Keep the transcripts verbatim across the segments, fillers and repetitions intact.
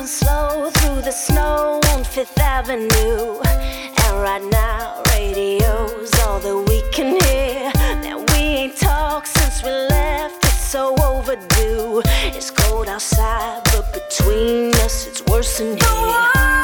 moving slow through the snow on Fifth Avenue. And right now, radio's all that we can hear. Now we ain't talked since we left, it's so overdue. It's cold outside, but between us, it's worse than here.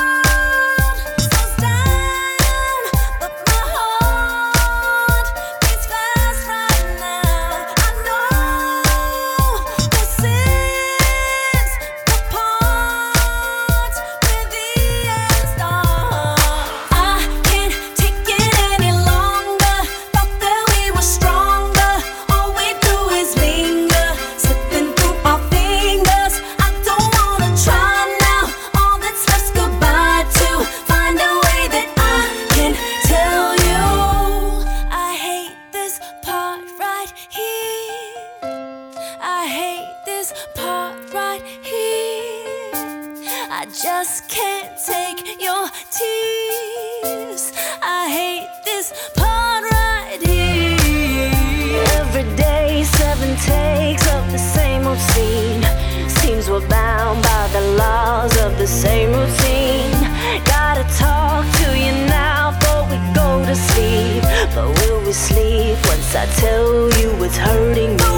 I hate this part right here. I just can't take your tears. I hate this part right here. Every day, seven takes of the same old scene. Seems we're bound by the laws of the same routine. Gotta talk to you now before we go to sleep. But will we sleep once I tell you it's hurting me?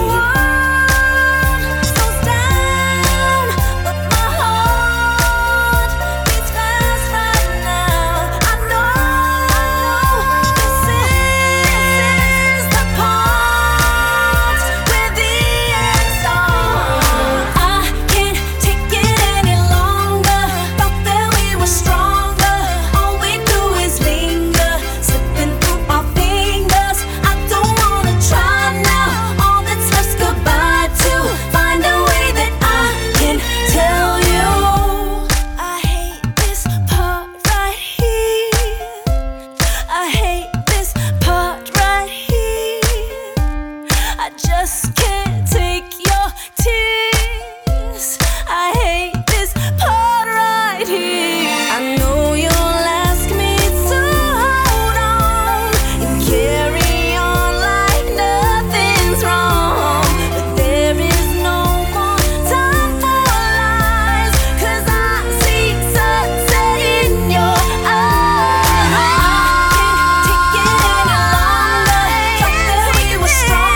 I just can't take your tears. I hate this part right here. I know you'll ask me to hold on and carry on like nothing's wrong, but there is no more time for lies, 'cause I see sunset in your eyes. I can't take it any longer. Thought that we were strong.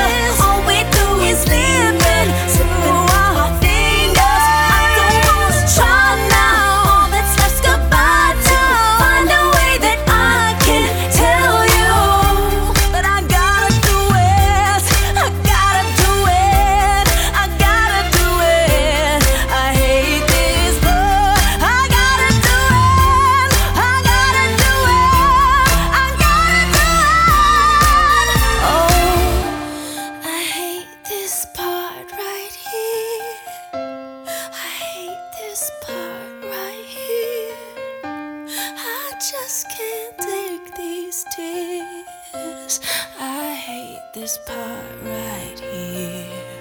Just can't take these tears. I hate this part right here.